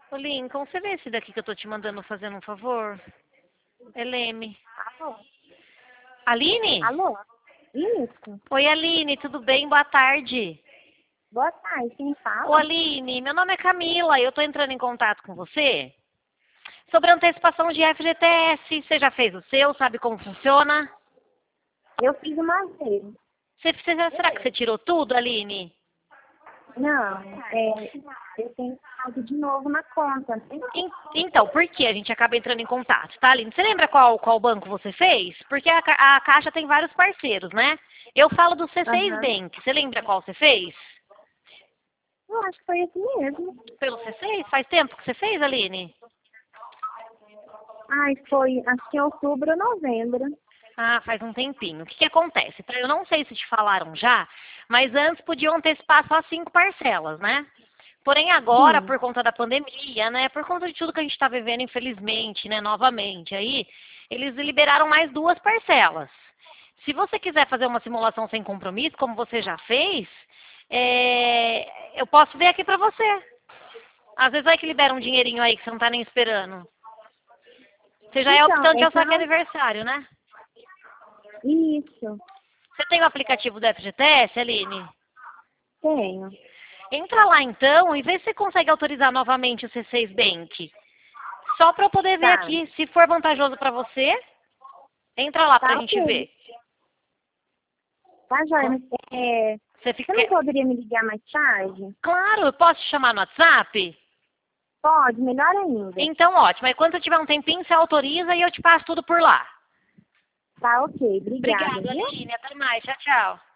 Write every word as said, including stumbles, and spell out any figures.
Ô, Lincoln, você vê esse daqui que eu tô te mandando fazendo um favor? É Leme. Alô? Aline? Alô? Isso. Oi, Aline, tudo bem? Boa tarde. Boa tarde, quem Ô, fala? Aline, meu nome é Camila, eu tô entrando em contato com você sobre a antecipação de F G T S. Você já fez o seu? Sabe como funciona? Eu fiz uma vez. Você, você- será que você tirou tudo, Aline? Não, é, eu tenho que fazer de novo na conta, né? En- Então, por que a gente acaba entrando em contato, tá, Aline? Você lembra qual, qual banco você fez? Porque a, Ca- a Caixa tem vários parceiros, né? Eu falo do C seis Aham. Bank. Você lembra qual você fez? Eu acho que foi esse mesmo. Pelo C seis? Faz tempo que você fez, Aline? Ai, foi, acho que em outubro ou novembro. Ah, faz um tempinho. O que, que acontece? Eu não sei se te falaram já, mas antes podiam antecipar só cinco parcelas, né? Porém, agora, Sim. por conta da pandemia, né? Por conta de tudo que a gente está vivendo, infelizmente, né? Novamente, aí, eles liberaram mais duas parcelas. Se você quiser fazer uma simulação sem compromisso, como você já fez, é, eu posso ver aqui pra você. Às vezes vai que libera um dinheirinho aí que você não tá nem esperando. Você já é Então, optante é ao que eu saque não... aniversário, né? Isso, Você tem o aplicativo do F G T S, Aline? tenho. Entra lá então e vê se você consegue autorizar novamente o C seis Bank. Só para eu poder ver Tá, aqui. Se for vantajoso para você, entra lá pra tá gente ok. ver. Tá, joia, Co- mas é, Você você não fica... poderia me ligar mais tarde? Claro, eu posso te chamar no WhatsApp? Pode, melhor ainda. Então, ótimo. Aí quando eu tiver um tempinho, você autoriza e eu te passo tudo por lá. Tá ok, obrigada, Obrigada, viu? Aline. Até mais. Tchau, tchau.